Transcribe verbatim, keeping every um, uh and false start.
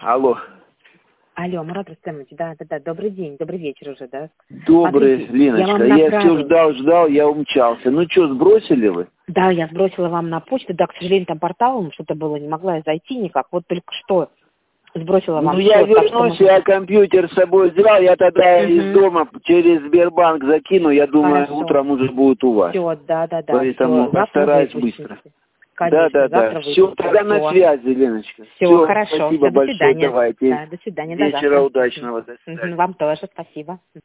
Алло. Алло, Мурат Рустемович, да, да, да, добрый день, добрый вечер уже, да? Добрый, Смотрите, Леночка, я, я все ждал, ждал, я умчался. Ну что, сбросили вы? Да, я сбросила вам на почту, да, к сожалению, там порталом что-то было, не могла я зайти никак, вот только что сбросила вам. Ну я все, вернусь, мы... я компьютер с собой взял, я тогда угу. из дома через Сбербанк закину, я думаю, Хорошо. утром уже будет у вас. Все, да, да, да. Поэтому Всё. постараюсь быстро. Конечно, да, да, да. Все, тогда на связи, Леночка. Все, Всё, хорошо. Спасибо Всё, до большое, свидания. давайте. Да, до свидания, Вечера до завтра. удачного, до свидания. Вам тоже спасибо.